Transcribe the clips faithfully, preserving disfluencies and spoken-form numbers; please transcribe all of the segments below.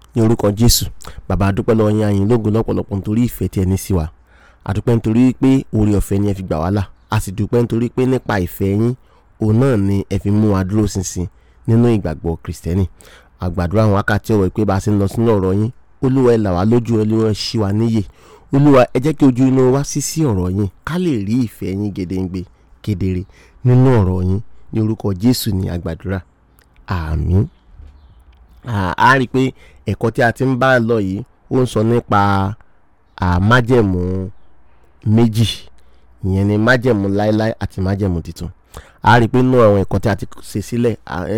ní orúkọ Jésù. Bàbá a dúpẹ́ lọ́wọ́ yín, a yìn lógo lọ́pọ̀lọpọ̀ nítorí ìfẹ́ tí ẹ ní sí wa. A dúpẹ́ nítorí pé oore ọ̀fẹ́ ni ẹ fi gbà wá là. A sì dúpẹ́ nítorí pé nípa ìfẹ́ yín òun náà ni ẹ fi mú wa dúró ṣinṣin nínú ìgbàgbọ́ Kristẹni. A gbàdúrà àwọn wákàtí ọ̀wọ̀ pé bá a ṣe ń lọ sínú ọ̀rọ̀ yín, Olúwa ẹ là wá lójú, Olúwa ṣí wa níyè. Olúwa ẹ jẹ́ kí ojú inú wa ṣí sí ọ̀rọ̀ yín ká lè rí ìfẹ́ yín gedengbe kedere nínú ọ̀rọ̀ yín. Ní orúkọ Jésù ni a gbàdúrà. Àmín. A rí pé ẹ̀kọ́ tí a ti ń bá lọ yìí ó ń sọ nípa májẹ̀mú méjì, ìyẹn ni májẹ̀mú láéláé àti májẹ̀mú titun. A rí pé nínú àwọn ẹ̀kọ́ tí a ti ṣe sílẹ̀,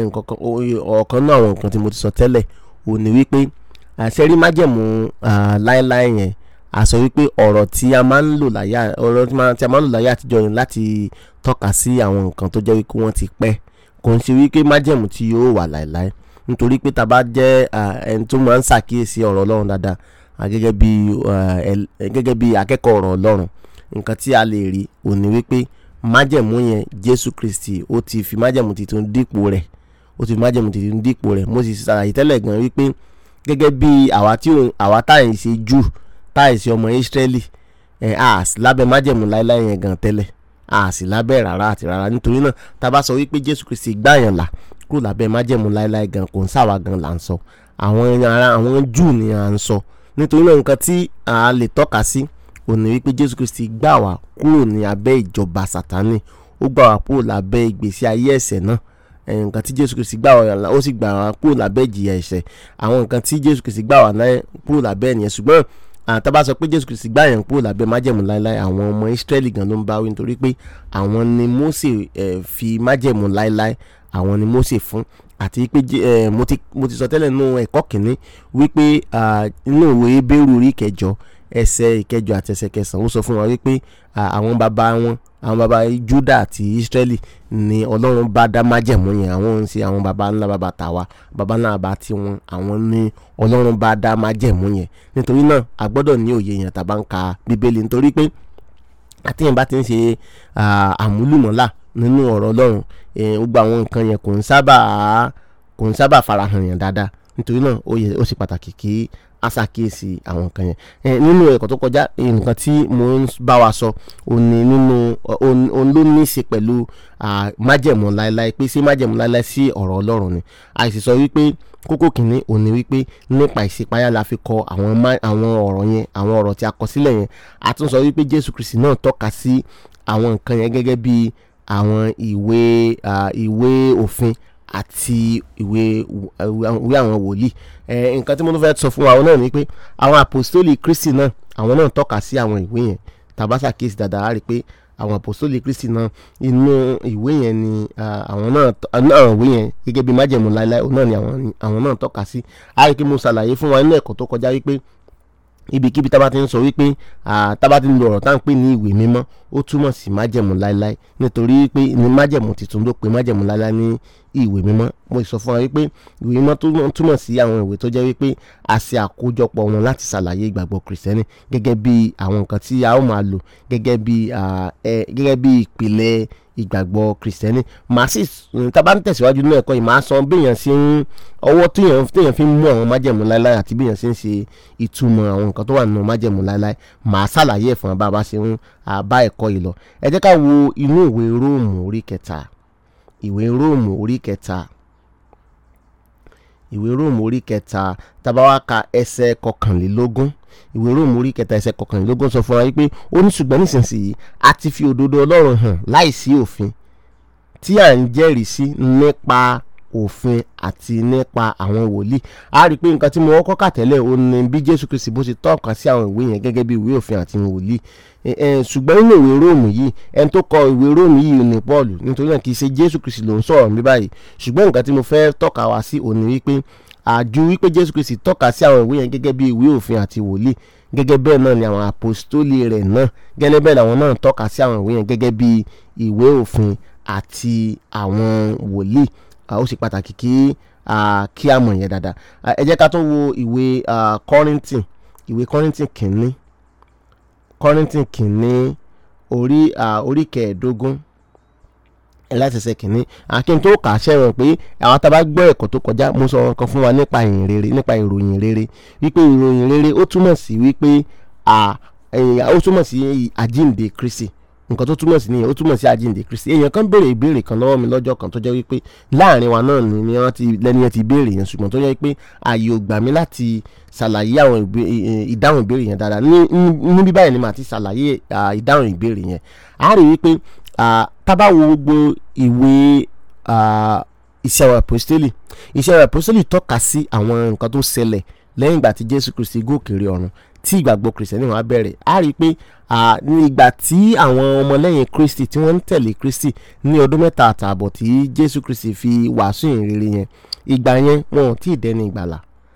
ọ̀kan náà àwọn nǹkan tí mo ti sọ tẹ́lẹ̀ ò ní wípé àṣẹrí májẹ̀mú láéláé yẹn, a sọ wípé ọ̀rọ̀ tí a máa ń lò láyé ọ̀rọ̀ tí a máa ń lò láyé àtijọ́ yẹn láti tọ́ka sí àwọn nǹkan tó jẹ́ wípé wọ́n ti pẹ́, kò ń ṣe wípé májẹ̀mú tí yóò wà láéláé. Nítorí pé tá bá jẹ́ ẹni tó máa ń ṣàkíyèsí ọ̀rọ̀ Ọlọ́run dáadáa gẹ́gẹ́ bí gẹ́gẹ́ bí akẹ́kọ̀ọ́ ọ̀rọ̀ Ọlọ́run, nǹkan tí a lè rí ò ní wípé májẹ̀mú yẹn Jésù Kristi ó ti fi májẹ̀mú titun dípò rẹ̀ ó ti fi májẹ̀mú titun dípò rẹ̀. Mo sì ṣàlàyé tẹ́lẹ̀ gan wípé gẹ́gẹ́ bí àwa tí àwa táyì ṣe Júù táyì ṣe ọmọ Ísírẹ́lì ẹ̀ a sì lábẹ́ májẹ̀mú láéláé yẹn gan tẹ́lẹ̀, a sì lábẹ́ rárá àti rárá. Nítorí náà tá bá sọ wípé Jésù Kristi gbàyàn là kúrò lábẹ́ májẹ̀mú láéláé gan, kò ń sáwà gan là ń sọ, àwọn ará àwọn Júù ni à ń sọ. Nítorí náà nǹkan tí a lè tọ́ka sí ò ní wípé Jésù Kristi gbà wá kúrò ní abẹ́ ìjọba Sátánì, ó gbà wá kúrò lábẹ́ ìgbésí ayé ẹ̀ṣẹ̀ náà. Nǹkan tí Jésù Kristi gbà wá ó sì gbà wá kúrò lábẹ́ ìjìyà ẹ̀ṣẹ̀. Àwọn nǹkan tí Jésù Kristi gbà wá náà kúrò lábẹ́ nìyẹn. Ṣùgbọ́n tá bá sọ pé Jésù Kristi gbà yẹn kúrò lábẹ́ májẹ̀mú láéláé, àwọn ọmọ Ísírẹ́lì gan ló ń bá wí, nítorí pé àwọn ni Mósè fi májẹ̀mú láéláé àwọn ni Mósè fún. Àti pé mo ti mo ti sọ tẹ́lẹ̀ nínú ẹ̀kọ́ kìíní wípé inú ìwé Hébérù orí ìkẹjọ ẹsẹ̀ ìkẹjọ àti ẹsẹ̀ kẹsàn-án ó sọ fún wa wípé àwọn bàbá wọn àwọn bàbá Júdà àti Ísírẹ́lì ni Ọlọ́run bá dá májẹ̀mú yẹn. Àwọn ń ṣe àwọn bàbá ńlá bàbá tàwa, bàbá ńlá bàbá tiwọn, àwọn ni Ọlọ́run bá dá májẹ̀mú yẹn. Nítorí náà a gbọ́dọ̀ ní òye yẹn tá bá ń ka Bíbélì, nítorí pé àtẹ̀yìn bá ti ń ṣe àmúlùmọ́là nínú ọ̀rọ̀ Ọlọ́run, gbogbo àwọn nǹkan yẹn kò ń sábà kò ń sábà farahàn yẹn dáadáa. Nítorí náà ó yẹ ó ṣe pàtàkì kí a ṣàkíyèsí àwọn nǹkan yẹn. Nínú ẹ̀kọ́ tó kọjá, nǹkan tí mo ń bá wa sọ òun ni nínú òun ló ní í ṣe pẹ̀lú májẹ̀mú láéláé, pé sí májẹ̀mú láéláé sí ọ̀rọ̀ Ọlọ́run ni. A sì sọ wípé kókó kìíní òun ni wípé nípa ìṣípayá la fi kọ àwọn àwọn ọ̀rọ̀ yẹn, àwọn ọ̀rọ̀ tí a kọ sílẹ̀ yẹn. A tún sọ wípé Jésù Kristi náà tọ́ka sí àwọn nǹkan yẹn gẹ́gẹ́ bí àwọn ìwé ìwé òfin àti ìwé ìwé àwọn wòlíì. Nǹkan tí mo tún fẹ́ sọ fún wa náà ni pé àwọn àpòstólì Kristi náà àwọn náà tọ́ka sí àwọn ìwé yẹn. Tá bá ṣàkíyèsí dáadáa a rí pé àwọn àpòstólì Kristi náà inú ìwé yẹn ni àwọn náà àwọn ìwé yẹn gẹ́gẹ́ bí májẹ̀mú láéláé náà ni àwọn náà tọ́ka sí. A rí pé mo ṣàlàyé fún wa nínú ẹ̀kọ́ tó kọjá wípé ibikíbi tá bá ti ń sọ wípé tá bá ti ń lo ọ̀rọ̀ tá ń pè ní ìwé mímọ́, ó túmọ̀ sí májẹ̀mú láéláé. Nítorí pé ní májẹ̀mú titun ló pe májẹ̀mú láéláé ní ìwé mímọ́. Mo sọ fún wa wípé ìwé mímọ́ tó túmọ̀ sí àwọn ìwé tó jẹ́ wípé a ṣe àkójọpọ̀ wọn láti ṣàlàyé ìgbàgbọ́ Kristẹni gẹ́gẹ́ bí àwọn nǹkan tí a ó máa lò gẹ́gẹ́ bí gẹ́gẹ́ bí ìpìlẹ̀ ìgbàgbọ́ Kristẹni. Màá sì tá bá ń tẹ̀síwájú nínú ẹ̀kọ́ yìí, màá sọ bí èèyàn ṣe ń ọwọ́ téèyàn téèyàn fi ń mú àwọn májẹ̀mú láéláé àti bí èèyàn ṣe ń ṣe ìtumọ̀ àwọn nǹkan tó wà nínú májẹ̀mú láéláé. Màá ṣàlàyé ẹ̀ fún wa bá a bá ṣe ń bá ẹ̀kọ́ yìí lọ. Ẹ jẹ́ ká wo inú ìwé Róòmù orí kẹta ìwé Róòmù orí kẹta ìwé Róòmù orí kẹta tá bá wá ka ẹsẹ̀ kọkànlélógún. Ìwé Róòmù orí kẹta ẹsẹ̀ kọkànlélógún sọ fún wa wípé ó ní ṣùgbọ́n nísinsìnyí a ti fi òdodo Ọlọ́run hàn láìsí òfin tí à ń jẹ́rìí sí nípa òfin àti nípa àwọn wòlíì. A rí pé nǹkan tí mo kọ́kọ́ kà tẹ́lẹ̀ ó ní bí Jésù Kristi bó ṣe tọ́ka sí àwọn ìwé yẹn gẹ́gẹ́ bí ìwé òfin àti wòlíì. Ṣùgbọ́n nínú ìwé Róòmù yìí, ẹni tó kọ ìwé Róòmù yìí ni Pọ́ọ̀lù. Nítorí náà kì í ṣe Jésù Kristi ló ń sọ̀rọ̀ ní báyìí. Ṣùgbọ́n nǹkan tí mo fẹ́ tọ́ka wá sí òun ni wípé àjú wípé Jésù Kristi tọ́ka sí àwọn ìwé yẹn gẹ́gẹ́ bí ìwé òfin àti wòlíì, gẹ́gẹ́ bẹ́ẹ̀ náà ni àwọn àpòstólì rẹ̀ náà gẹ́gẹ́ bẹ́ẹ̀ làwọn náà tọ́ka sí àwọn ìwé yẹn gẹ́gẹ́ bí ìwé òfin àti àwọn wòlíì. Ó ṣe pàtàkì kí kí a mọ̀ yẹn dáadáa. Ẹ jẹ́ ká tún wo ìwé Kọ́ríńtì ìwé Kọ́ríńtì kìíní Kọ́ríńtì kìíní orí orí kẹẹ̀ẹ́dógún láti ẹsẹ̀ kìíní akin tó kà á ṣẹ̀wọ̀n pé àwọn tá a bá gbọ́ ẹ̀kọ́ tó kọjá mo sọ nǹkan fún wa nípa ìyìn rere nípa ìròyìn rere wípé ìròyìn rere ó túmọ̀ sí wípé ó túmọ̀ sí àjíǹde Kristi nǹkan tó túmọ̀ sí nìyẹn ó túmọ̀ sí àjíǹde Kristi. èèyàn kan béèrè ìbéèrè kan lọ́wọ́ mi lọ́jọ́ kan tó jẹ́ wípé láàrin wa náà ni wọ́n ti lẹ́ni yẹn ti béèrè yẹn ṣùgbọ́n tó jẹ́ wípé ààyè ò gbà mí láti ṣàlàyé àwọn ìdáhùn ìbéèrè yẹn dáadáa níbí báyìí ni màá ti ṣàlàyé ìdáhùn ìbéèrè yẹn. a rí wípé tá bá wo gbogbo ìwé iṣẹ́ àwọn àpọ́stélì iṣẹ́ àwọn àpọ́stélì tọ́ka sí àwọn nǹkan tó ṣẹlẹ̀ lẹ́yìn ìgbà tí Jésù Kristi gòkè ọ̀run tí ìgbàgbọ́ Kristẹni wọn á bẹ̀rẹ̀. a rí i pé ní ìgbà tí àwọn ọmọlẹ́yìn Kristi tí wọ́n ń tẹ̀lé Kristi ní ọdún mẹ́ta àtààbọ̀ tí Jésù Kristi fi wàásù ìrere yẹn ìgbà yẹn wọn ò tí ì dẹni ìgbàlà.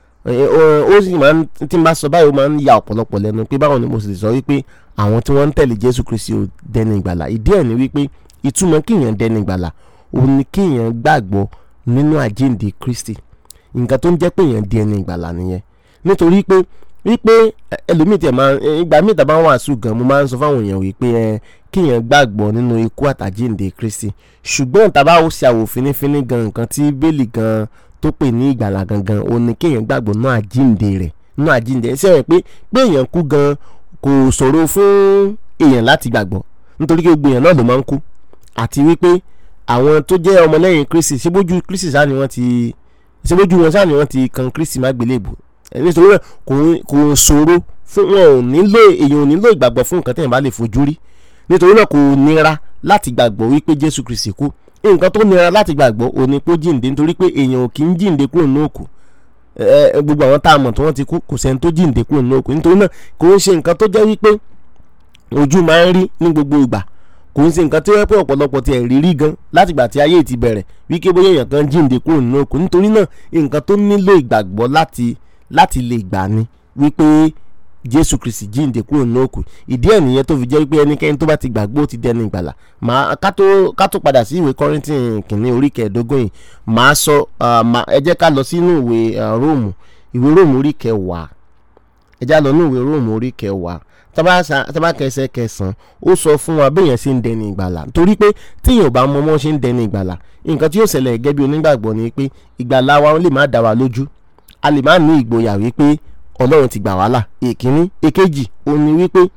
ó sì máa ń tí n bá sọ báyìí ó máa ń ya ọ̀pọ̀lọpọ̀ lẹ́nu pé báwọn ni mo sì lè sọ wípé àwọn tí wọ́n ń tẹ̀lé Jésù Kristi ò dẹni ìgbàlà. ìdí ẹ̀ ni wípé ìtumọ̀ kíyàn dẹni ìgbàlà òun ni kíyàn gbàgbọ́ nínú àjíǹde Kristi. nǹkan tó ń jẹ́ pé èèyàn di ẹni ìgbàlà nìyẹn. nítorí pé wípé ẹlòmíì tẹ̀ máa ìgbà míì tàbá wàásù gan mo máa ń sọ fáwọn èèyàn wípé ẹ kíyàn gbàgbọ́ nínú ikú àtàjíǹde Kristi. ṣùgbọ́n tàbá ó ṣe àwò fínífíní gan nǹkan tí bẹ́ẹ̀lì gan tó pè ní ìgbàlà gangan òun ni kíyàn gbàgbọ́ nínú àjíǹde rẹ̀ nínú àjíǹde ẹ̀ sẹ́wọ̀n pé pé èèyàn kú gan kò ṣòro fún èèyàn láti gbàgbọ́ nítorí pé gbogbo èèyàn náà ló máa ń kú àti wípé àwọn tó jẹ́ ọmọlẹ́yìn Kristi ṣébójú Kristi sáà ni wọ́n ti ṣébójú wọn sáà ni wọ́n ti kan Kristi má gbélébù nítorí náà kò ṣòro fún wọn ò nílò èèyàn ò nílò ìgbàgbọ́ fún nǹkan tẹ̀yìn bá lè fojú rí nítorí náà kò nira láti gbàgbọ́ wípé Jésù Kristi kú. nǹkan tó nira láti gbàgbọ́ ò ní kó jíǹde nítorí pé èèyàn ò kì í jíǹde kúrò ní òkú. gbogbo àwọn tá a mọ̀ tí wọ́n ti kú kò sẹ́ni tó jíǹde kúrò ní òkú nítorí náà kò ń ṣe nǹkan tó jẹ́ wípé ojú máa ń rí ní gbogbo ìgbà kò ń ṣe nǹkan tó yẹ pé ọ̀pọ̀lọpọ̀ ti ẹ̀rí rí gan látìgbà tí ayé ti bẹ̀rẹ̀ wípé bóyá èèyàn kan jíǹde kúrò ní òkú nítorí náà nǹkan tó nílò ìgbàgbọ́ láti láti lè gbà ní wípé Jésù Kristi jíǹde kúrò ní òkú. ìdí ẹ̀ nìyẹn tó fi jẹ́ wípé ẹnikẹ́ni tó bá ti gbàgbọ́ ó ti dẹni ìgbàlà. màá ká tó ká tó padà sí ìwé Kọ́ríńtì kìíní orí kẹẹ̀ẹ́dógún yìí màá sọ ẹ jẹ́ ká lọ sínú ìwé Róòmù ìwé Róòmù orí kẹwàá ẹ já lọ ní ìwé Róòmù orí kẹwàá tábà kẹsẹ̀ kẹsàn-án ó sọ fún wa béèyàn ṣe ń dẹni ìgbàlà torí pé téèyàn bá mọ ọmọ ṣe ń dẹni ìgbàlà nǹkan tí yóò ṣẹlẹ̀ gẹ́gẹ́ bí onígbàgbọ́ ni pé ìgbàlà wa lè má dá wa lójú a lè má ní ìgboyà wípé Ọlọ́run ti gbà wá là. èkíní èkejì òun ni wípé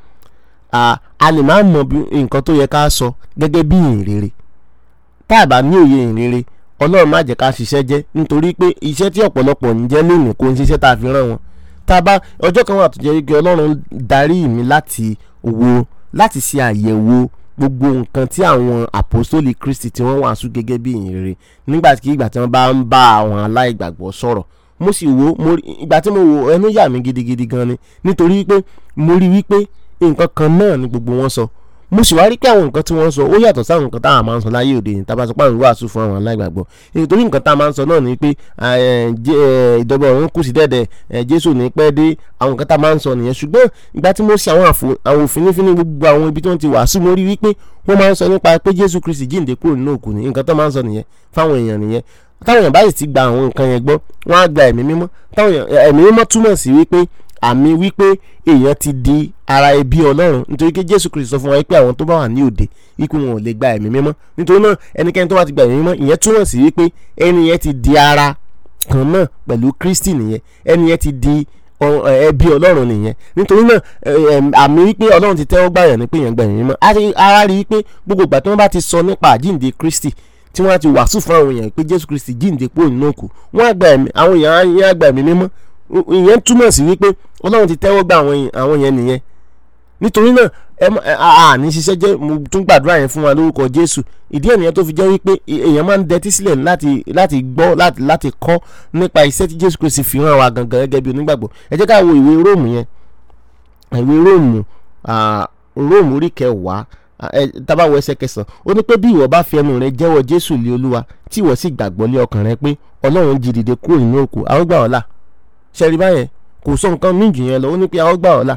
a lè má mọ nǹkan tó yẹ ká sọ gẹ́gẹ́ bí ìhìnrere tá a bá ní òye ìhìnrere Ọlọ́run má jẹ́ ká ṣiṣẹ́ jẹ́ nítorí pé iṣẹ́ tí ọ̀pọ̀lọpọ̀ ń jẹ́ lónìí kò ń ṣiṣẹ́ tá a fi rán wọn. tá a bá ọjọ́ kan wà tó jẹ́ wípé Ọlọ́run darí mi láti wo láti ṣe àyẹ̀wò gbogbo nǹkan tí àwọn àpòstólì Kristi tí wọ́n wàásù gẹ́gẹ́ bí ìhìnrere nígbàkigbà tí wọ́n bá ń bá àwọn aláìgbàgbọ́ sọ̀rọ̀ mo sì wo mo ìgbà tí mo wo ẹnu yà mí gidigidi gan ni nítorí wípé mo rí wípé nǹkan kan náà ni gbogbo wọn sọ mo sì wá rí pé àwọn nǹkan tí wọ́n sọ ó yàtọ̀ sáwọn nǹkan táwọn máa ń sọ láyé òde yìí tá a bá sọ pé àwọn wàásù fún àwọn aláìgbàgbọ́ nítorí nǹkan tá a máa ń sọ náà ni pé ìdọ́gba ọ̀run kù sí dẹ́dẹ̀ Jésù ní pẹ́ dé àwọn nǹkan tá a máa ń sọ nìyẹn ṣùgbọ́n ìgbà tí mo ṣe àwọn òfìnífíní gbogbo àwọn ibi tí wọ́n ti wàásù mo rí wípé wọ́n máa ń sọ nípa pé Jésù Kristi jíǹde kúrò nínú òkú ni nǹkan tó máa ń sọ nìyẹn fáwọn èèyàn nìyẹn táwọn èèyàn bá sì ti gba àwọn nǹkan yẹn gbọ́ wọ́n á gba ẹ̀mí mímọ́ táwọn ẹ̀mí mímọ́ túmọ̀ sí wípé àmì wípé èèyàn ti di ara ẹbí Ọlọ́run nítorí pé Jésù Kristi sọ fún wa pé àwọn tó bá wà ní òde ikú wọn ò lè gba ẹ̀mí mímọ́ nítorí náà ẹnikẹ́ni tó bá ti gba ẹ̀mí mímọ́ ìyẹn túmọ̀ sí wípé ẹni yẹn ti di ara kan náà pẹ̀lú Kristi nìyẹn ẹni yẹn ti di ẹbí Ọlọ́run nìyẹn nítorí náà àmì wípé Ọlọ́run ti tẹ́wọ́ gbà yàn ní pé èèyàn gba ẹ̀mí mímọ́ ara rí wípé gbogbo ìgbà tí wọ́n bá ti sọ nípa àjíǹde Kristi tí wọ́n ti wàásù fún àwọn èèyàn pé Jésù Kristi jíǹde kúrò nínú òkú wọ́n á gba ẹ̀mí àwọn èèyàn á gba ẹ̀mí mímọ́ ìyẹn túmọ̀ sí wípé Ọlọ́run ti tẹ́wọ́ gbà àwọn yẹn nìyẹn nítorí náà a ní ṣiṣẹ́ jẹ́ mo tún gbàdúrà yẹn fún wa lórúkọ Jésù. ìdí ènìyàn tó fi jẹ́ wípé èèyàn máa ń dẹtí sílẹ̀ láti láti gbọ́ láti láti kọ́ nípa iṣẹ́ tí Jésù Kristi fi hàn wá gangan gẹ́gẹ́ bí onígbàgbọ́. ẹ jẹ́ ká wo ìwé Róòmù yẹn ìwé Róòmù Róòmù orí kẹwàá tábà wọ ẹsẹ̀ kẹsàn-án ó ní pé bí ìwọ bá fi ẹnu rẹ jẹ́wọ́ Jésù lé Olúwa tí ìwọ sì gbàgbọ́ lé ọkàn rẹ pé Ọlọ́run jí dìde kúrò nínú òkú a ó gbà ọ́ là. ṣẹ́rí báyẹn kò sọ nǹkan míì jù yẹn lọ ó ní pé a ó gbà ọ́ là.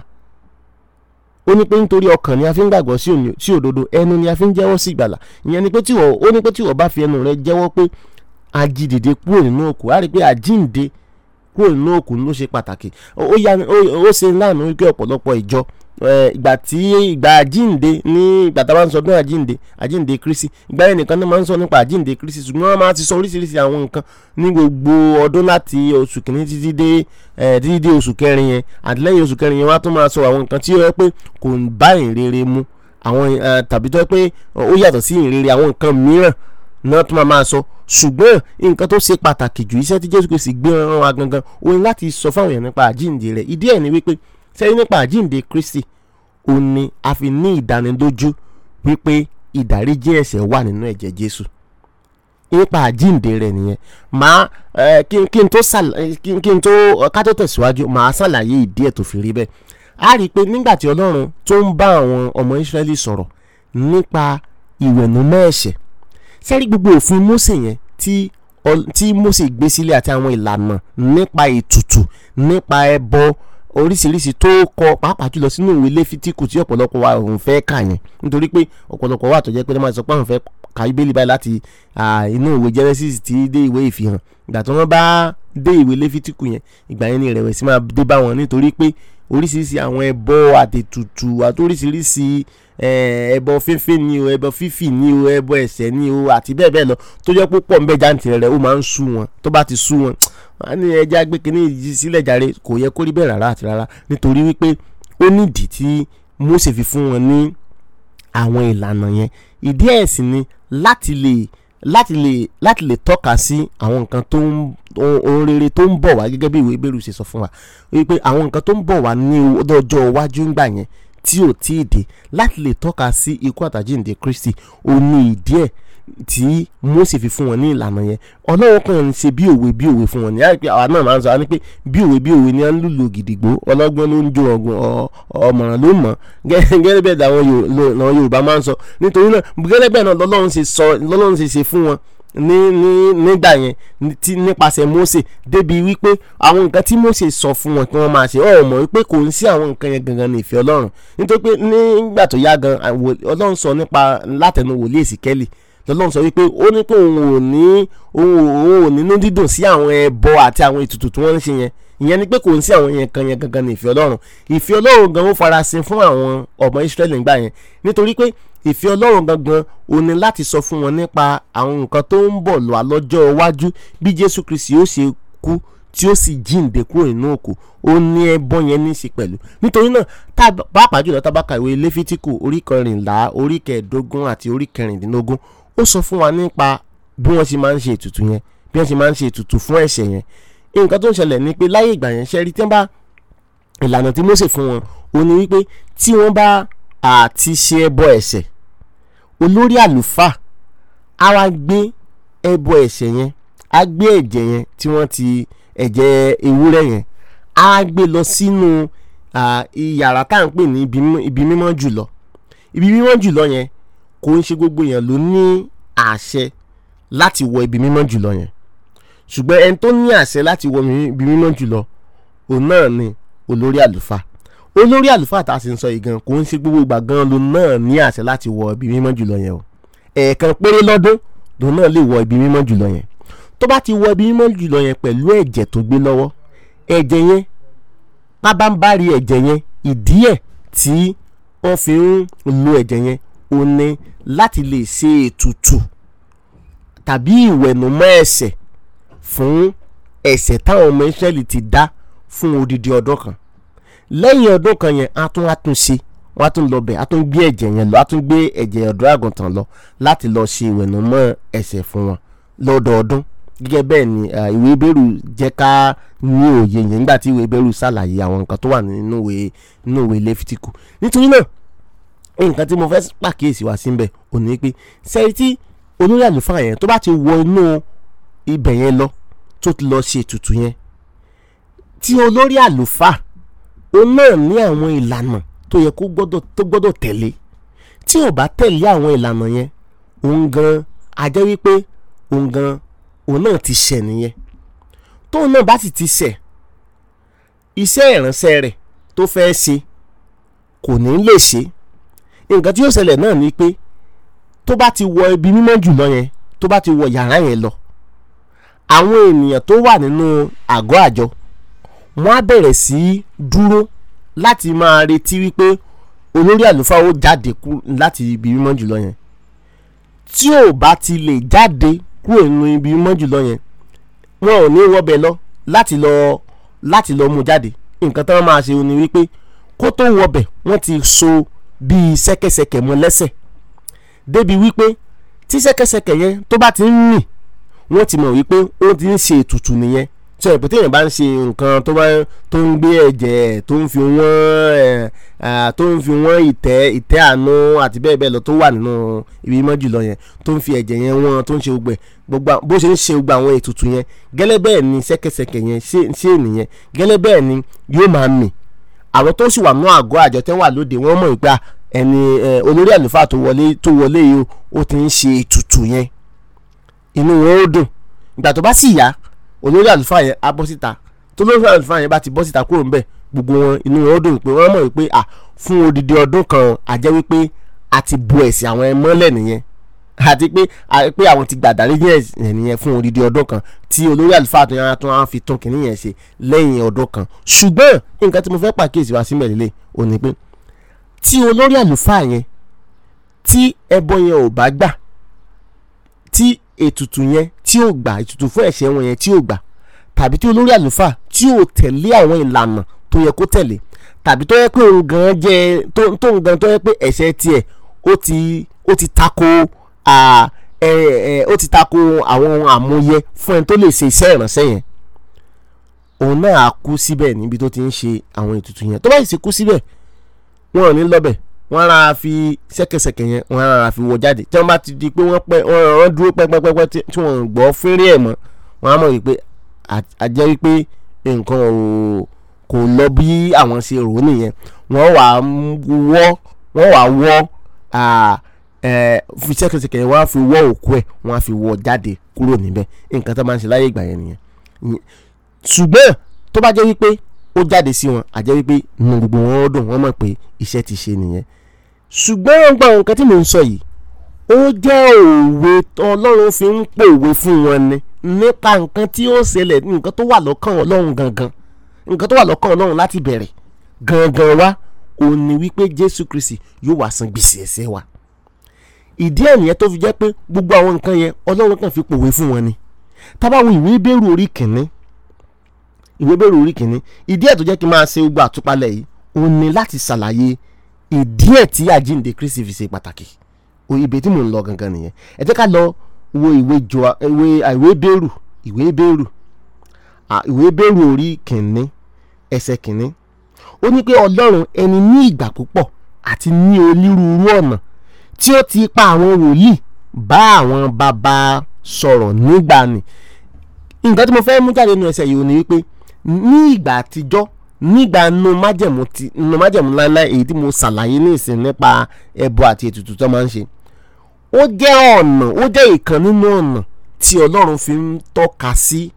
ó ní pé nítorí ọkàn ni a fi ń gbàgbọ́ sí òdodo ẹnu ni a fi ń jẹ́wọ́ sí ìgbàlà. ìyẹn ni pé tí ìwọ ó ní pé tí ìwọ bá fi ẹnu rẹ jẹ́wọ́ pé a jí dìde kúrò nínú òkú a rí pé àjíǹde kúrò nínú òkú ló ṣe pàtàkì. Ó yà ó ṣe láàánú wípé ọ̀pọ̀lọpọ̀ ìjọ ìgbà tí ìgbà àjínde ní ìgbà tá a bá ń sọ ọdún àjínde àjínde Kristi, ìgbà yẹn nìkan náà máa ń sọ nípa àjínde Kristi, ṣùgbọ́n wọ́n máa ti sọ oríṣiríṣi àwọn nǹkan ní gbogbo ọdún láti oṣù kìíní títí dé títí dé oṣù kẹrin yẹn, àti lẹ́yìn oṣù kẹrin yẹn wọ́n á tún máa sọ àwọn nǹkan tí ó yẹ pé kò bá ìrere mu, àwọn tàbí tó yẹ pé ó yàtọ̀ sí ìrere, àwọn nǹkan mìíràn náà tún máa máa sọ. Ṣùgbọ́n nǹkan tó ṣe pàtàkì jù, iṣẹ́ tí Jésù Kristi gbé rán wa gangan, ó ní láti sọ fáwọn èèyàn nípa àjínde rẹ̀. Ìdí ẹ̀ ni wípé sẹ́yìn nípa àjínde Kristi, ó ní a fi ní ìdánilójú wípé ìdáríjì ẹ̀ṣẹ̀ wà nínú ẹ̀jẹ̀ Jésù. Nípa àjínde rẹ̀ nìyẹn. Màá kí n tó kí n tó ká tó tẹ̀síwájú, màá ṣàlàyé ìdí ẹ̀ tó fi rí bẹ́ẹ̀. A rí i pé nígbà tí Ọlọ́run tó ń bá àwọn ọmọ Ísírẹ́lì sọ̀rọ̀ nípa ìwẹ̀nùmọ́ ẹ̀ṣẹ̀, sẹ́rí gbogbo òfin Mósè yẹn tí tí Mósè gbé sílẹ̀ àti àwọn ìlànà nípa ètùtù, nípa ẹbọ oríṣiríṣi tó kọ pàápàá jùlọ sínú ìwé Léfítíkù tí ọ̀pọ̀lọpọ̀ wa òun fẹ́ kà yẹn, nítorí pé ọ̀pọ̀lọpọ̀ wa tó jẹ́ pé wọ́n máa sọ pé àwọn fẹ́ ka Bíbélì báyìí láti inú ìwé Genesis tí dé ìwé Ìfihàn. Ìgbà tí wọ́n bá dé ìwé Léfítíkù yẹn, ìgbà yẹn ni ìrẹ̀wẹ̀sì máa dé bá wọn, nítorí pé oríṣiríṣi àwọn ẹbọ àtètùtù àti oríṣiríṣi ẹbọ fífín ni o, ẹbọ fífì ni o, ẹbọ ẹ̀ṣẹ̀ ni o, àti bẹ́ẹ̀ bẹ́ẹ̀ lọ, tó jẹ́ púpọ̀ ń bẹ jáǹtì rẹ̀, ó máa ń sú wọn. Tó bá ti sú wọn, wọ́n ní ẹja gbé kínní yìí sílẹ̀ jàre, kò yẹ kó rí bẹ́ẹ̀ rárá àti rárá, nítorí wípé ó nídìí tí Mósè fi fún wọn ní àwọn ìlànà yẹn. Ìdí ẹ̀ sì ni láti lè láti lè láti lè tọ́ka sí àwọn nǹkan tó ń ohun rere tó ń bọ̀ wá, gẹ́gẹ́ bí ìwé Hébérù ṣe sọ fún wa wípé àwọn nǹkan tó ń bọ̀ wá ní ọjọ́ iwájú ńgbà yẹn tí ò tí ì dé, láti lè tọ́ka sí ikú àtàjíǹde Kristi. Ó ní ìdí ẹ̀ tí Mósè fi fún wọn ní ìlànà yẹn. Ọlọ́run kan ń ṣe bí òwe bí òwe fún wọn ní àìpé àwa náà máa ń sọ ní pé bí òwe bí òwe ni à ń lùlù gidigbo, ọlọ́gbọ́n ló ń jó ọgbọ́n, ọ̀mọ̀ràn ló mọ̀, gẹ́gẹ́ bẹ́ẹ̀ làwọn Yorùbá máa ń sọ. Nítorí náà gẹ́gẹ́ bẹ́ẹ̀ náà lọ́lọ́run ṣe sọ lọ́lọ́run ṣe ṣe fún wọn ní ní nígbà yẹn tí nípasẹ̀ Mósè, débi wípé àwọn nǹkan tí Mósè sọ fún wọn kí wọ́n máa ṣe, ọ̀ mọ̀ wípé kò ń sí àwọn nǹkan yẹn gangan ní ìfẹ́ Ọlọ́run. Nítorí pé nígbà tó yá gan, Ọlọ́run sọ nípa látẹnu wòlíì Èsíkẹ́lì, lọ́lọ́run sọ wípé ó ní pé òun ò ní òun ò nínú dídùn sí àwọn ẹbọ àti àwọn ètùtù tí wọ́n ń ṣe yẹn. Ìyẹn ni pé kò ń sí àwọn yẹn kan yẹn gangan ní ìfẹ́ Ọlọ́run. Ìfẹ́ Ọlọ́run gan ó farasin fún àwọn ọmọ Ísírẹ́lì nígbà yẹn, nítorí pé ìfẹ́ Ọlọ́run gangan ó ní láti sọ fún wọn nípa àwọn nǹkan tó ń bọ̀ lọ lọ́jọ́ iwájú, bí Jésù Kristi ó ṣe kú tí ó sì jíǹde kúrò nínú òkú. Ó ní ẹbọ yẹn ní í ṣe pẹ̀lú. Nítorí náà pàápàá jùlọ tá bá ka ìwé Léfítíkù orí kẹrìnlá, orí kẹẹ̀ẹ́dógún àti orí kẹrìndínlógún, ó sọ fún wa nípa bí wọ́n ṣe máa ń ṣe ètùtù yẹn, bí wọ́n ṣe máa ń ṣe ètùtù fún ẹ̀ṣẹ̀ yẹn. Nǹkan tó ń ṣẹlẹ̀ ni pé láyé ìgbà yẹn, ṣẹ́rí tí wọ́n bá ìlànà tí Mósè fún wọn, ó ní wípé tí wọ́n bá àti ṣe ẹbọ ẹ̀ṣẹ̀, olórí àlùfáà á wá gbé ẹbọ ẹ̀ṣẹ̀ yẹn, á gbé ẹ̀jẹ̀ yẹn tí wọ́n ti ẹ̀jẹ̀ ewúrẹ́ yẹn, á gbé lọ sínú yàrá tá à ń pè ní ibi mímọ́ jùlọ. Ibi mímọ́ jùlọ yẹn kò ń ṣe gbogbo èèyàn ló ní àṣẹ láti wọ ibi mímọ́ jùlọ yẹn, ṣùgbọ́n ẹni tó ní àṣẹ láti wọ ibi mímọ́ jùlọ òun náà ni olórí àlùfáà. Olórí àlùfáà tá a sì ń sọ yìí gan, kò ń ṣe gbogbo ìgbà gan ló náà ní àṣẹ láti wọ ibi mímọ́ jùlọ yẹn o. Ẹ̀ẹ̀kan péré lọ́dún lòun náà lè wọ ibi mímọ́ jùlọ yẹn. Tó bá ti wọ ibi mímọ́ jùlọ yẹn pẹ̀lú ẹ̀jẹ̀ tó gbé lọ́wọ́, ẹ̀jẹ̀ yẹn pábánbárí ẹ̀jẹ̀ yẹn, ìdí ẹ̀ tí wọ́n fi ń lo ẹ̀jẹ̀ yẹn ó ní láti lè ṣe ètùtù tàbí ìwẹ̀nùmọ́ ẹ̀ṣẹ̀ fún ẹ̀ṣẹ̀ táwọn ọmọ Ísírẹ́lì ti dá fún odidi ọdún kan. Lẹ́yìn ọdún kan yẹn, a tún á tún ṣe wọ́n á tún lọ bẹ̀, á tún gbé ẹ̀jẹ̀ yẹn lọ, á tún gbé ẹ̀jẹ̀ ọ̀dọ́ àgùntàn lọ láti lọ ṣe ìwẹ̀nùmọ́ ẹ̀ṣẹ̀ fún wọn lọ́dọọdún. Gẹ́gẹ́ bẹ́ẹ̀ ni ìwé Hébérù jẹ́ ká ní òye yẹn nígbà tí ìwé Hébérù ṣàlàyé àwọn nǹkan tó wà nínú ìwé nínú ìwé Léfítíkù. Nítorí náà nǹkan tí mo fẹ́ pàkíyèsí wá síbẹ̀ ò ní pé sẹ́yìn tí olórí àlùfáà yẹn tó bá ti wọ inú ibẹ̀ yẹn lọ tó ti lọ ṣe ètùtù yẹn, tí olórí àlùfáà òun náà ní àwọn ìlànà tó yẹ kó gbọ́dọ̀ tó gbọ́dọ̀ tẹ̀lé. Tí ò bá tẹ̀lé àwọn ìlànà yẹn, òun gan a jẹ́ wípé òun gan òun náà ti ṣẹ̀ nìyẹn. Tóun náà bá sì ti ṣẹ̀, iṣẹ́ ìránṣẹ́ rẹ̀ tó fẹ́ ṣe kò ní lè ṣe. Nǹkan tí yóò ṣẹlẹ̀ náà ni pé tó bá ti wọ ibi mímọ́ jùlọ yẹn, tó bá ti wọ yàrá yẹn lọ, àwọn ènìyàn tó wà nínú àgọ́ àjọ wọ́n á bẹ̀rẹ̀ sí dúró láti máa retí wípé olórí àlùfáà ó jáde láti ibi mímọ́ jùlọ yẹn. Tí ò bá ti lè jáde kúrò nínú ibi mímọ́ jùlọ yẹn, wọn ò ní wọbẹ̀ lọ láti lọ láti lọ mú jáde. Nǹkan tí wọ́n máa ṣe ni wípé kó tó wọbẹ̀ wọ́n ti so bíi ṣẹ́kẹ́ṣẹkẹ̀ mọ́ lẹ́sẹ̀, débi wípé tí ṣẹ́kẹ́ṣẹkẹ̀ yẹn tó bá ti ń rìn wọ́n ti mọ̀ wípé ó ti ń ṣe ètùtù nìyẹn. tí ẹ̀ pété yẹn bá ń ṣe nǹkan tó bá tó ń gbé ẹ̀jẹ̀ tó ń fi wọ́n ẹ̀ tó ń fi wọ́n ìtẹ́ ìtẹ́ àánú àti bẹ́ẹ̀ bẹ́ẹ̀ lọ tó wà nínú ibi mọ́ jùlọ yẹn, tó ń fi ẹ̀jẹ̀ yẹn wọ́n tó ń ṣe gbogbo ẹ̀ gbogbo bó ṣe ń ṣe gbogbo àwọn ètùtù yẹn gẹ́lẹ́ bẹ́ẹ̀ ni ṣẹ́kẹ́ṣẹkẹ̀ yẹn ṣe nìyẹn, gẹ́lẹ́ bẹ́ẹ̀ ni yóò máa mì. àwọn tó sì wà nínú àgọ́ àjọ tẹ́ wà lóde wọ́n mọ̀ ìgbà ẹni olórí àlùfáà tó wọlé tó wọlé yìí ó ti ń ṣe ètùtù yẹn, inú wọn ó dùn. ìgbà tó bá sì yá olórí àlùfáà yẹn á bọ́ síta, tó lórí àlùfáà yẹn bá ti bọ́ síta kúrò ńbẹ̀ gbogbo wọn inú wọn ó dùn pé wọ́n mọ̀ wípé à fún odidi ọdún kan àjẹ́ wípé a ti bu ẹ̀sìn àwọn ẹ mọ́lẹ̀ nìyẹn, àti pé pé àwọn ti gbàdárí yẹn nìyẹn fún odidi ọdún kan tí olórí àlùfáà tó yára tó wá fi tún kìnìún yẹn ṣe lẹ́yìn ọdún kan. ṣùgbọ́n nǹkan tí mo fẹ́ pàkíyèsí wá sí mẹ́lẹ́lẹ́ ò ní pé tí olórí àlùfáà yẹn tí ẹbọ yẹn ò bá gbà, tí ètùtù yẹn tí ò gbà, ètùtù fún ẹ̀ṣẹ̀ wọn yẹn tí ò gbà, tàbí tí olórí àlùfáà tí ò tẹ̀lé àwọn ìlànà tó yẹ kó tẹ̀lé, tàbí tó yẹ pé òun gan jẹ́ tó ń gan tó yẹ pé ẹ̀ṣẹ̀ tiẹ̀ ó ti ó ti tako à ẹ ẹ ó ti tako àwọn àmúyẹ fún ẹni tó lè ṣe iṣẹ́ ìránṣẹ́ yẹn, òun náà á kú síbẹ̀ níbi tó ti ń ṣe àwọn ètùtù yẹn. tó bá sì kú síbẹ̀ wọn ò ní lọ́bẹ̀, wọ́n rárá fi ṣẹ́kẹ́ṣẹkẹ̀ yẹn wọ́n rárá fi wọ jáde. tí wọ́n bá ti di pé wọ́n pẹ́ wọ́n dúró pẹ́pẹ́pẹ́ tí wọ́n gbọ́ fẹ́rẹ́ ẹ̀ mọ́, wọ́n á mọ̀ wípé àjẹ́ wípé nǹkan ò kò lọ bí àwọn ṣe rò ó nìyẹn. wọ́n wà wọ́ wọ́n wà wọ́ fi ṣẹ́kẹ́ṣẹkẹ̀ yẹn wọ́n á fi wọ́ òkú ẹ̀ wọ́n á fi wọ́ jáde kúrò níbẹ̀. nǹkan tó máa ń ṣe láyé ìgbà yẹn nìyẹn. ṣùgbọ́n tó bá jẹ́ wípé ó jáde sí wọn, àjẹ́ wípé nínú gbogbo wọn ó dùn, wọ́n mọ̀ pé iṣẹ́ ti ṣe nìyẹn. ṣùgbọ́n gbogbo àwọn nǹkan tí mò ń sọ yìí ó jẹ́ òwe Ọlọ́run fi ń pòwe fún wọn ni nípa nǹkan tí ó ṣẹlẹ̀, nǹkan tó wà lọ́kàn Ọlọ́run gangan, nǹkan tó wà lọ́kàn Ọlọ́run láti bẹ̀rẹ̀ gangan wá òun ni wípé Jésù Kristi yóò wá san gbèsè ẹ̀ṣẹ̀ wa. ìdí ẹ̀ nìyẹn tó fi jẹ́ pé gbogbo àwọn nǹkan yẹn Ọlọ́run kàn fi pòwe fún wọn ni. tá bá wo ìwé Hébérù orí kìíní ìwé Hébérù orí kìíní ìdí ẹ̀ tó jẹ́ kí n máa ṣe gbogbo àtúpalẹ̀ yìí òun ni láti ṣàlàyé ìdí ẹ̀ tí àjíǹde Kristi fi ṣe pàtàkì. ibi tí mò ń lọ gangan nìyẹn. ẹ jẹ́ ká lọ wo ìwé jọ ìwé ìwé Hébérù ìwé Hébérù ìwé Hébérù orí kìíní ẹsẹ̀ kìíní. ó ní pé Ọlọ́run ẹni ní ìgbà púpọ̀ àti ní onírúurú ọ̀nà tí ó ti pa àwọn wòlíì bá àwọn bàbá sọ̀rọ̀ nígbà ni. nǹkan tí mo fẹ́ mú jáde nínú ẹsẹ̀ yìí ò ní wípé ní ìgbà àtijọ́, nígbà nínú májẹ̀mú ti nínú májẹ̀mú láíláí èyí tí mo ṣàlàyé ní ìsìn nípa ẹbọ àti ètùtù tó máa ń ṣe, ó jẹ́ ọ̀nà ó jẹ́ ìkan nínú ọ̀nà tí Ọlọ́run fi ń tọ́ka sí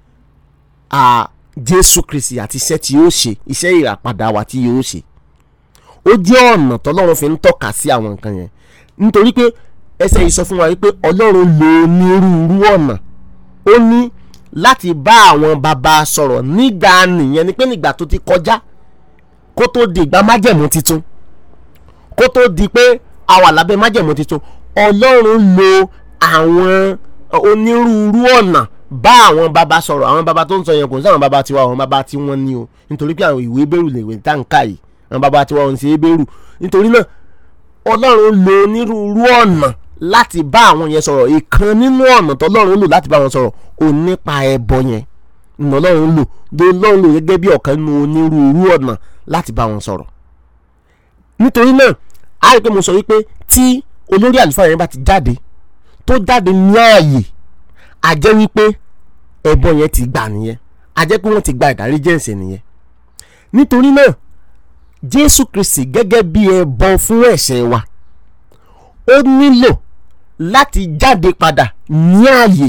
à Jésù Kristi àti iṣẹ́ tí yóò ṣe, iṣẹ́ ìràpadà wa tí yóò ṣe. ó jẹ́ ọ̀nà tọ́lọ́run fi ń tọ́ka sí àwọn nǹkan yẹn, nítorí pé ẹsẹ̀ yìí sọ fún wa wípé Ọlọ́run lo onírúurú ọ̀nà. ó ní láti bá àwọn bàbá sọ̀rọ̀ nígbà nìyẹn ni pé nígbà tó ti kọjá, kó tó di ìgbà májẹ̀mú titun, kó tó di pé a wà lábẹ́ májẹ̀mú titun, Ọlọ́run lo àwọn onírúurú ọ̀nà bá àwọn bàbá sọ̀rọ̀. àwọn bàbá tó ń sọ yẹn kò sí àwọn bàbá tiwa, àwọn bàbá tí wọ́n ní o, nítorí pé àwọn ìwé Hébérù lè wé táǹkà yìí, àwọn bàbá tiwa ò ń ṣe Hébérù. nítorí náà Ọlọ́run lo onírúurú ọ̀nà láti bá àwọn yẹn sọ̀rọ̀. ìkan nínú ọ̀nà tọ́lọ́run lò láti bá wọn sọ̀rọ̀ ò nípa ẹbọ yẹn Ọlọ́run lò Ọlọ́run lò gẹ́gẹ́ bí ọ̀kan nínú onírúurú ọ̀nà láti bá wọn sọ̀rọ̀. nítorí náà a rí pé mo sọ wípé tí olórí àlùfáà yẹn bá ti jáde tó jáde ní ààyè, a jẹ́ wípé ẹbọ yẹn ti gbà nìyẹn, a jẹ́ pé wọ́n ti gba ìdáríjì ẹ̀ṣẹ̀ nìyẹn. nítorí náà Jésù Kristi gẹ́gẹ́ bí ẹbọ fún ẹ̀ṣẹ̀ wa, ó nílò láti jáde padà ní ààyè,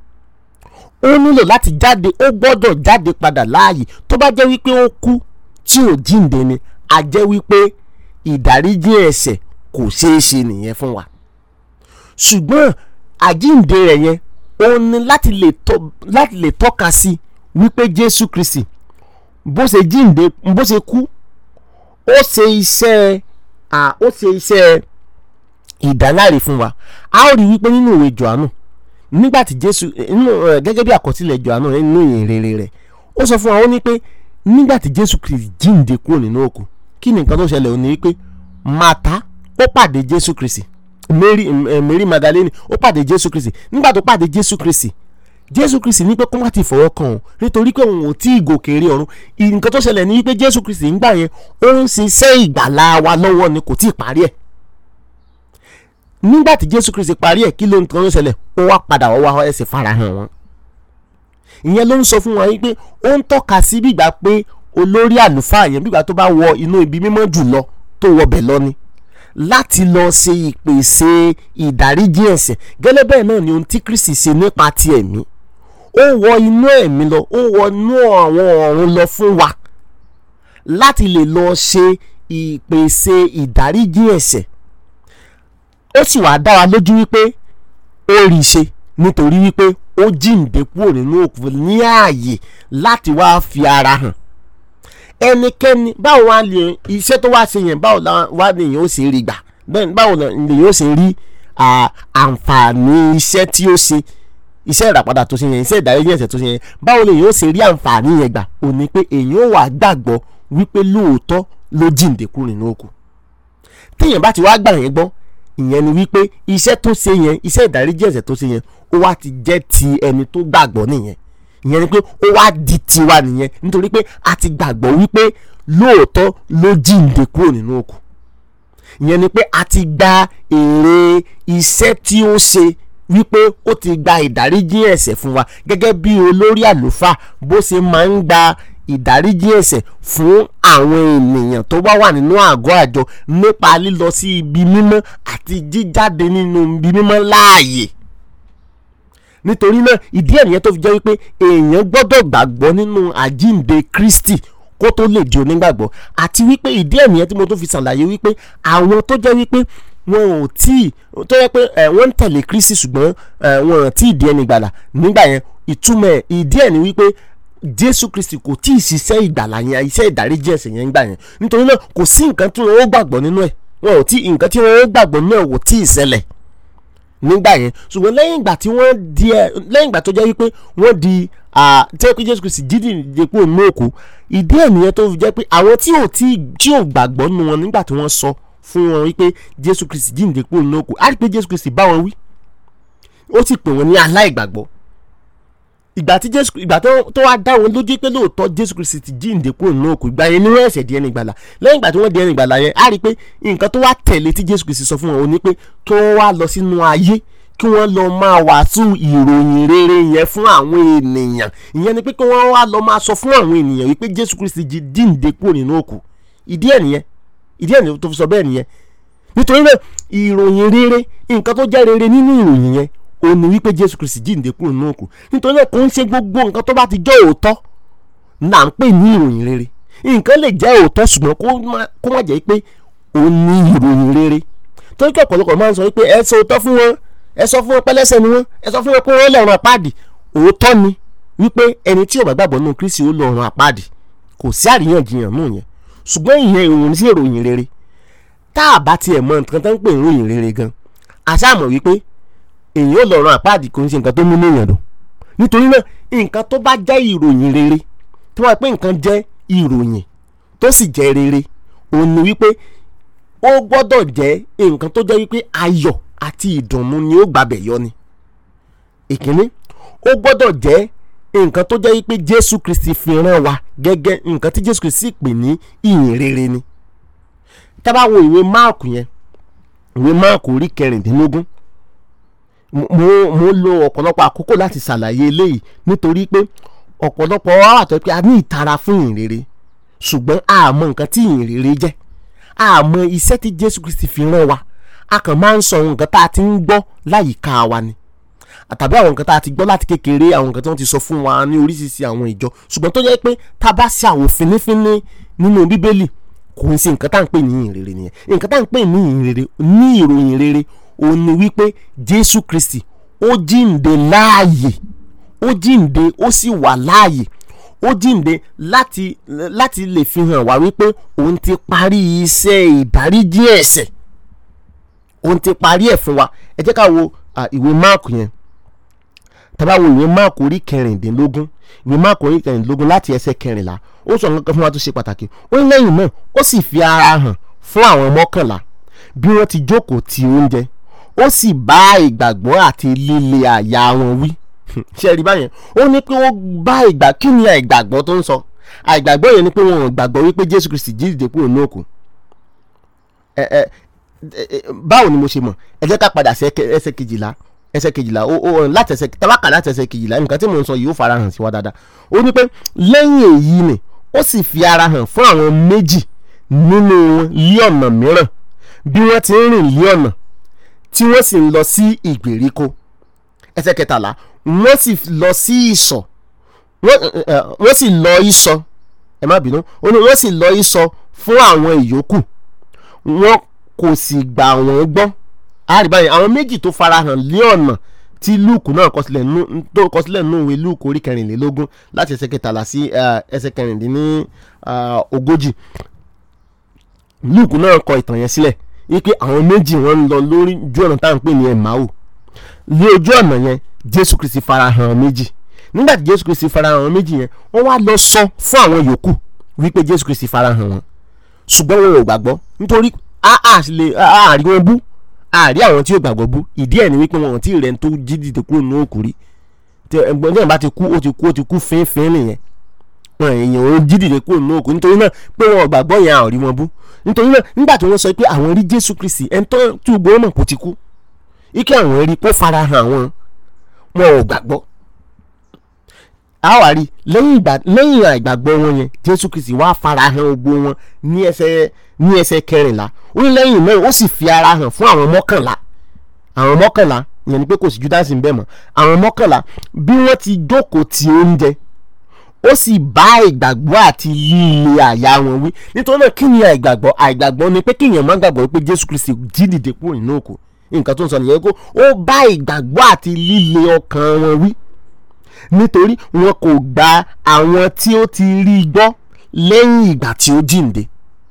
ó nílò láti jáde ó gbọ́dọ̀ jáde padà láàyè. tó bá jẹ́ wípé ó kú tí ò jíǹde ni, a jẹ́ wípé ìdáríjì ẹ̀ṣẹ̀ kò ṣeé ṣe nìyẹn fún wa. ṣùgbọ́n àjíǹde rẹ̀ yẹn ó ní láti lè tọ́ láti lè tọ́ka sí wípé Jésù Kristi bó ṣe jíǹde bó ṣe kú ó ṣe iṣẹ́ à ó ṣe iṣẹ́ ìdáláre fún wa. A ó rí wípé nínú ìwé Jòhánù nígbà tí Jésù nínú gẹ́gẹ́ bí àkọsílẹ̀ Jòhánù nínú ìyìn rere rẹ̀ ó sọ fún wa ó ní pé nígbà tí Jésù Kristi jíǹde kúrò nínú òkú kí ni nǹkan tó ṣẹlẹ̀ ó ní wípé Màtá ó pàdé Jésù Kristi, Mary Mary Magdalene ó pàdé Jésù Kristi. Nígbà tó pàdé Jésù Kristi Jésù Kristi ní pé kó má ti fọwọ́ kàn òun nítorí pé òun ò tí ì gòkè rí ọ̀run. Nǹkan tó ṣẹlẹ̀ ní wípé Jésù Kristi ńgbà yẹn ó ń ṣiṣẹ́ ìgbàlà wa lọ́wọ́ ni kò tí ì parí ẹ̀. Nígbà tí Jésù Kristi parí ẹ̀ kí ló ń tán ló ṣẹlẹ̀ ó wá padà wá wá ẹsẹ̀ farahàn wọn. Ìyẹn ló ń sọ fún wa wípé ó ń tọ́ka sí bígbà pé olórí àlùfáà yẹn bígbà tó bá wọ inú ibi mímọ́ jùlọ tó wọ bẹ̀ lọ ni láti lọ ṣe ìpèsè ìdáríjì ẹ̀ṣẹ̀. Gẹ́lẹ́ bẹ́ẹ̀ náà ni ohun tí Kristi ṣe nípa ti ẹ̀mí, ó wọ inú ẹ̀mí lọ, ó wọ inú àwọn ọ̀run lọ fún wa láti lè lọ ṣe ìpèsè ìdáríjì ẹ̀ṣẹ̀. Ó sì wá dá wa lójú wípé ó rí i ṣe nítorí wípé ó jíǹde kúrò nínú òkú ní ààyè láti wá fi ara hàn. Ẹnikẹ́ni báwo wá lè iṣẹ́ tó wá ṣe yẹn báwo wá lèyìn ó ṣe rí gbà, bẹ́ẹ̀ báwo lèyìn ó ṣe rí àǹfààní iṣẹ́ tí ó ṣe, iṣẹ́ ìràpadà tó ṣe yẹn, iṣẹ́ ìdáríjì ẹ̀ṣẹ̀ tó ṣe yẹn, báwo lèyìn ó ṣe rí àǹfààní yẹn gbà. Ó ní pé èyàn ó wà gbàgbọ́ wípé lóòótọ́ ló jíǹde kúrò nínú òkú. Téèyàn bá ti wá gbà yẹn gbọ́, ìyẹn ni wípé iṣẹ́ tó ṣe yẹn, iṣẹ́ ìdáríjì ẹ̀ṣẹ̀ tó ṣe yẹn ó wá ti jẹ́ ti ẹni tó gbàgbọ́ nìyẹn. Ìyẹn ni pé ó wá di tiwa nìyẹn nítorí pé a ti gbàgbọ́ wípé lóòótọ́ ló jíǹde kúrò nínú òkú. Ìyẹn ni pé a ti gba èrè iṣẹ́ tí ó ṣe wípé ó ti gba ìdáríjì ẹ̀ṣẹ̀ fún wa gẹ́gẹ́ bí olórí àlùfáà bó ṣe máa ń gba ìdáríjì ẹ̀ṣẹ̀ fún àwọn ènìyàn tó bá wà nínú àgọ́ àjọ nípa lílọ sí ibi mímọ́ àti jíjáde nínú ibi mímọ́ láàyè. Nítorí náà ìdí ẹ̀ nìyẹn tó fi jẹ́ wípé èèyàn gbọ́dọ̀ gbàgbọ́ nínú àjíǹde Kristi kó tó lè di onígbàgbọ́, àti wípé ìdí ẹ̀ nìyẹn tí mo tó fi ṣàlàyé wípé àwọn tó jẹ́ wípé wọn ò tí tó yẹ pé ẹ wọ́n ń tẹ̀lé Kristi ṣùgbọ́n ẹ wọn ò tí ì di ẹni ìgbàlà nígbà yẹn, ìtumọ̀ ìdí ẹ̀ ni wípé Jésù Kristi kò tí ì ṣiṣẹ́ ìgbàlà yẹn, iṣẹ́ ìdáríjì ẹ̀ṣẹ̀ yẹn gbà yẹn. Nítorí náà kò sí nǹkan tí wọn ó gbàgbọ́ nínú ẹ̀, wọn ò tí nǹkan tí wọn ó gbàgbọ́ nínú ẹ̀ wò tí ì ṣẹlẹ̀ nígbà yẹn. Ṣùgbọ́n lẹ́yìn ìgbà tí wọ́n di ẹ lẹ́yìn ìgbà tó jẹ́ wípé wọ́n di tẹ́ pé Jésù Kristi jíǹde kúrò nínú òkú, ìdí ẹ̀ nìyẹn tó fi jẹ́ pé àwọn tí ò tí tí ò gbàgbọ́ nínú wọn nígbà tí wọ́n sọ fún wọn wípé Jésù Kristi jíǹde kúrò nínú òkú, á rí pé Jésù Kristi bá wọn wí, ó sì pè wọ́n ní aláìgbàgbọ́. Ìgbà tí Jésù ìgbà tó wá dá wọn lójú pé lóòótọ́ Jésù Kristi ti jíǹde kúrò nínú òkú, ìgbà yẹn ni wọ́n ẹ̀ṣẹ̀ di ẹni ìgbàlà. Lẹ́yìn ìgbà tí wọ́n di ẹni ìgbàlà yẹn, á rí pé nǹkan tó wá tẹ̀lé tí Jésù Kristi sọ fún wọn ò ní pé kí wọ́n wá lọ sínú ayé kí wọ́n lọ máa wàásù ìròyìn rere yẹn fún àwọn ènìyàn. Ìyẹn ni pé kí wọ́n wá lọ máa sọ fún àwọn ènìyàn wípé Jésù Kristi jíǹde kúrò nínú òkú. Ìdí ẹ̀ nìyẹn ìdí ẹ̀ tó fi sọ bẹ́ẹ̀ nìyẹn. Nítorí náà ìròyìn rere, nǹkan tó jẹ́ rere nínú ìròyìn yẹn ó ní wípé Jésù Kristi jíǹde kúrò nínú òkú. Nítorí náà kò ń ṣe gbogbo nǹkan tó bá ti jẹ́ òótọ́ là ń pè ní ìròyìn rere. Nǹkan lè jẹ́ òótọ́ ṣùgbọ́n kó má jẹ́ pé ó ní ìròyìn rere. Torí pé ọ̀pọ̀lọpọ̀ máa ń sọ wípé ẹ sọ òótọ́ fún wọn, ẹ sọ fún wọn pẹ́lẹ́sẹ̀ ni wọ́n, ẹ sọ fún wọn pé wọ́n lọ́run àpáàdì. Òótọ́ ni wípé ẹni tí ò bá gbàgbọ́ nínú Kristi ó lọ́run àpáàdì, kò sí àríyànjiyàn nù yẹn. Ṣùgbọ́n ìyẹn ìròyìn sí ìròyìn rere. Tá a bá tiẹ̀ mọ nǹkan tó ń pè ní ìròyìn rere gan, a ṣáà mọ̀ wípé èyàn ò lọ́run àpáàdì kò ń ṣe nǹkan tó múnú èèyàn dùn. Nítorí náà nǹkan tó bá jẹ́ ìròyìn rere, tí wọ́n pè nǹkan jẹ́ ìròyìn tó sì jẹ́ rere, òun ni wípé ó gbọ́dọ̀ jẹ́ nǹkan tó jẹ́ wípé ayọ̀ àti ìdùnnú ni ó gbàbẹ̀ yọ ni. Ìkíní, ó gbọ́dọ̀ jẹ́ nǹkan tó jẹ́ wípé Jésù Kristi fi rán wa gẹ́gẹ́ nǹkan tí Jésù Kristi pè ní ìyìn rere ni. Tá bá wo ìwé Máàkù yẹn, ìwé Máàkù orí kẹrìndínlógún, mo mo lo ọ̀pọ̀lọpọ̀ àkókò láti ṣàlàyé eléyìí nítorí pé ọ̀pọ̀lọpọ̀ wa wà tó pé a ní ìtara fún ìyìn rere ṣùgbọ́n a mọ nǹkan tí ìyìn rere jẹ́, a mọ iṣẹ́ tí Jésù Kristi fi rán wa. A kàn máa ń sọ nǹkan tá a ti ń gbọ́ láyìíká wa ni, àtàbí àwọn nǹkan tá a ti gbọ́ láti kékeré, àwọn nǹkan tí wọ́n ti sọ fún wa ní oríṣiríṣi àwọn ìjọ. Ṣùgbọ́n tó jẹ́ pé tá a bá ṣe àwọn fínífíní nínú Bíbélì kò ń ṣe nǹkan tá à ń pè ní ìyìn rere nìyẹn. Nǹkan tá à ń pè ní ìyìn rere, ní ìròyìn rere, ó ní wípé Jésù Kristi ó jíǹde láàyè, ó jíǹde ó sì wà láàyè, ó jíǹde láti láti lè fi hàn wá wípé òun ti parí iṣẹ́ ìdáríjì ẹ̀ṣẹ̀, òun ti parí ẹ̀ fún wa. ẹ jẹ́ ká wo ìwé Máàkù yẹn, tá bá wo ìwé Máàkù orí kẹrìndínlógún, ìwé Máàkù orí kẹrìndínlógún láti ẹsẹ̀ kẹrìnlá, ó sọ nǹkan fún wa tó ṣe pàtàkì. ó ní lẹ́yìn náà ó sì fi ara hàn fún àwọn mọ́kànlá bí wọ́n ti jókòó ti oúnjẹ, ó sì bá ìgbàgbọ́ àti líle àyà wọn wí. ṣe rí báyẹn, ó ní pé ó bá ìgbà kí ni àìgbàgbọ́ tó ń sọ? àìgbàgbọ́ yẹn ni pé wọn ò gbàgbọ́ wípé Jésù Kristi jí dìde kúrò ní òkú. ẹ ẹ báwo ni mo ṣe mọ̀? ẹ jẹ́ ká padà sí ẹsẹ̀ kejìlá, ẹsẹ̀ kejìlá ó ó láti ẹsẹ̀ tabaka láti ẹsẹ̀ kejìlá, nǹkan tí mo ń sọ yìí ó fara hàn sí wa dáadáa. ó ní pé lẹ́yìn èyí ni ó sì fi ara hàn fún àwọn méjì nínú wọn lí ọ̀nà mìíràn bí wọ́n ti ń rìn lí ọ̀nà tí wọ́n sì ń lọ sí ìgbèríko. ẹsẹ̀ kẹtàlá, wọ́n sì lọ sí ìsọ̀, wọ́n sì lọ ìsọ̀, ẹ má bínú, ó ní wọ́n sì lọ ìsọ̀ fún àwọn ìyókù, wọ́n kò sì gbà wọ́n gbọ́. àríbáyé àwọn méjì tó farahàn lé ọ̀nà tí Lúùkù náà kọ sílẹ̀ nú tó kọ sílẹ̀ nú ìwé Lúùkù orí kẹrìnlélógún láti ẹsẹ̀ kẹtàlá sí ẹsẹ̀ kẹrìndínní ogójì. Lúùkù náà kọ ìtàn yẹn sílẹ̀ wípé àwọn méjì wọ́n ń lọ lórí ojú ọ̀nà tá à ń pè ní Ẹ̀máù. ní ojú ọ̀nà yẹn Jésù Kristi farahàn méjì. nígbà tí Jésù Kristi farahàn méjì yẹn, wọ́n wá lọ sọ fún àwọn yòókù wípé Jésù Kristi farahàn wọn, ṣùgbọ́n wọn ò gbàgbọ́ nítorí àárí wọn bú, àárí àwọn tí ò gbàgbọ́ bú. ìdí ẹ̀ ni wípé wọn ò tí ì rẹ̀ ń tó jí dìde kúrò ní òkú rí. ẹ̀gbọ́n náà bá ti kú ó ti kú ó ti kú fínfín nìyẹn. wọn èèyàn ò jí dìde kúrò ní òkú, nítorí náà pé wọn ò gbàgbọ́ yẹn àárí wọn bú. nítorí náà nígbà tí wọ́n sọ pé àwọn rí Jésù Kristi ẹni tó tí gbogbo mọ̀ kó ti kú, ike àwọn rí kó farahàn wọn, wọn ò gbàgbọ́. àwárí lẹ́yìn ìgbà lẹ́yìn àìgbàgbọ́ wọn yẹn, Jésù Kristi wá farahàn gbogbo wọn ní ẹsẹ̀ ní ẹsẹ̀ kẹrìnlá. ó ní lẹ́yìn náà ó sì fi ara hàn fún àwọn mọ́kànlá, àwọn mọ́kànlá ìyẹn ni pé kò sí Júdásì ń bẹ̀ mọ́. àwọn mọ́kànlá bí wọ́n ti jókòó ti oúnjẹ, ó sì bá ìgbàgbọ́ àti líle àyà wọn wí. nítorí náà kí ni àìgbàgbọ́? àìgbàgbọ́ ni pé kéèyàn má gbàgbọ́ pé Jésù Kristi jí dìde kúrò nínú òkú. nǹkan tó ń sọ nìyẹn kó ó bá ìgbàgbọ́ àti líle ọkàn wọn wí, nítorí wọn kò gba àwọn tí ó ti rí gbọ́ lẹ́yìn ìgbà tí ó jíǹde,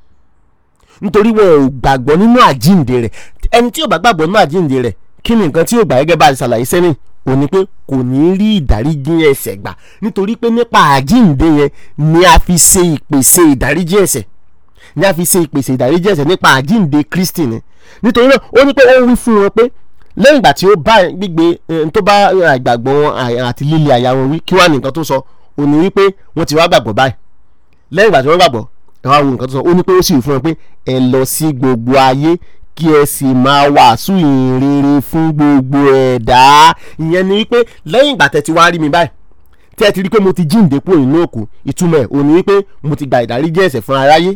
nítorí wọn ò gbàgbọ́ nínú àjíǹde rẹ̀. ẹni tí ò bá gbàgbọ́ nínú àjíǹde rẹ̀, kí ni nǹkan tí ò gbà? gẹ́gẹ́ bá a ti ṣàlàyé sẹ́yìn, ò ní pé kò ní rí ìdáríjì ẹ̀ṣẹ̀ gbà, nítorí pé nípa àjíǹde yẹn ni a fi ṣe ìpèsè ìdáríjì ẹ̀ṣẹ̀, ni a fi ṣe ìpèsè ìdáríjì ẹ̀ṣẹ̀ nípa àjíǹde Kristi ni. nítorí náà ó ní pé ó wí fún wọn pé lẹ́yìn ìgbà tí ó bá gbígbé tó bá àìgbàgbọ́ wọn àti líle àyà wọn wí, kí wá ní nǹkan tó sọ? ó ní wípé wọ́n ti wá gbàgbọ́ báyìí. lẹ́yìn ìgbà tí wọ́n gbàgbọ́, ẹ wá wo nǹkan tó sọ. ó ní pé ó sì wí fún wọn pé ẹ lọ sí gbogbo ayé kí ẹ sì máa wàásù ìhìnrere fún gbogbo ẹ̀dá. ìyẹn ni wípé lẹ́yìn ìgbà tẹ́ ti wá rí mi báyìí, tí ẹ ti rí pé mo ti jíǹde kúrò nínú òkú, ìtumọ̀ ẹ̀ ó ní wípé mo ti gba ìdáríjì ẹ̀ṣẹ̀ fún aráyé.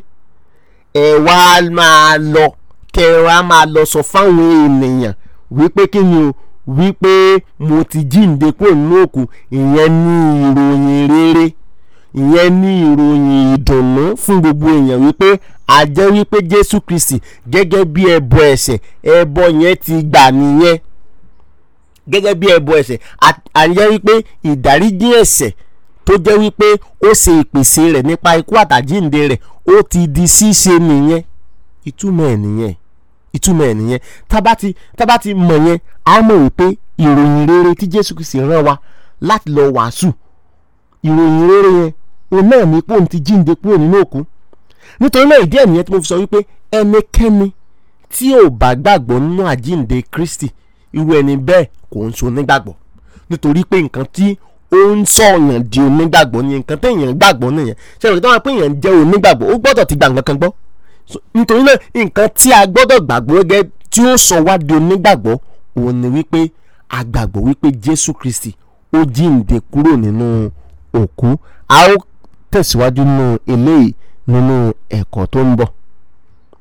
ẹ wá máa lọ kẹ ẹ wá máa lọ sọ fáwọn ènìyàn wípé kí ni o, wípé mo ti jíǹde kúrò nínú òkú. ìyẹn ní ìròyìn rere, ìyẹn ní ìròyìn ìdùnnú fún gbogbo èèyàn wípé a jẹ́ wípé Jésù Kristi gẹ́gẹ́ bí ẹbọ ẹ̀ṣẹ̀, ẹbọ yẹn ti gbà nìyẹn. gẹ́gẹ́ bí ẹbọ ẹ̀ṣẹ̀ a jẹ́ wípé ìdáríjì ẹ̀ṣẹ̀ tó jẹ́ wípé ó ṣe ìpèsè rẹ̀ nípa ikú àtàjíǹde rẹ̀ ó ti di ṣíṣe nìyẹn. ìtumọ̀ ẹ̀ nìyẹn ìtumọ̀ ẹ̀ nìyẹn tábà ti tábà ti mọ̀ yẹn, a mọ̀ wípé ìròyìn rere tí Jésù Kristi rán wa láti lọ wàásù, ìròyìn rere yẹn òun náà ní pé òun ti jíǹde kúrò nínú òkú. nítorí náà ìdí ẹ̀ nìyẹn tí mo fi sọ wípé ẹnikẹ́ni tí ò bá gbàgbọ́ nínú àjíǹde Kristi, irú ẹni bẹ́ẹ̀ kò ń so onígbàgbọ́, nítorí pé nǹkan tí ó ń sọ̀yàn di onígbàgbọ́ ni nǹkan téèyàn gbàgbọ́ nìyẹn. ṣé ìròyìn tó wà pé èèyàn jẹ́ onígbàgbọ́ ó gbọ́dọ̀ ti gbà nǹkan kan gbọ́. nítorí náà nǹkan tí a gbọ́dọ̀ gbàgbọ́ gẹ́gẹ́ tí ó sọ wá di onígbàgbọ́ òun ni wípé a gbàgbọ́ wípé Jésù Kristi ó jíǹde kúrò nínú òkú. a ó tẹ̀síwájú nínú eléyìí nínú ẹ̀kọ́ tó ń bọ̀.